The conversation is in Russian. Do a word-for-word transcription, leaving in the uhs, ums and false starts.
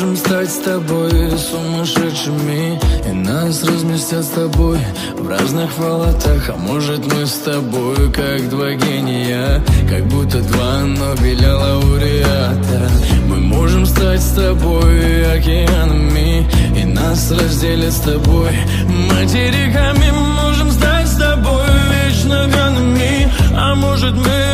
можем стать с тобой сумасшедшими, и нас разместят с тобой в разных палатах. А может мы с тобой как два гения, как будто два Нобеля лауреата. Мы можем стать с тобой океанами, и нас разделят с тобой материками. Мы можем стать с тобой вечно гранами, а может мы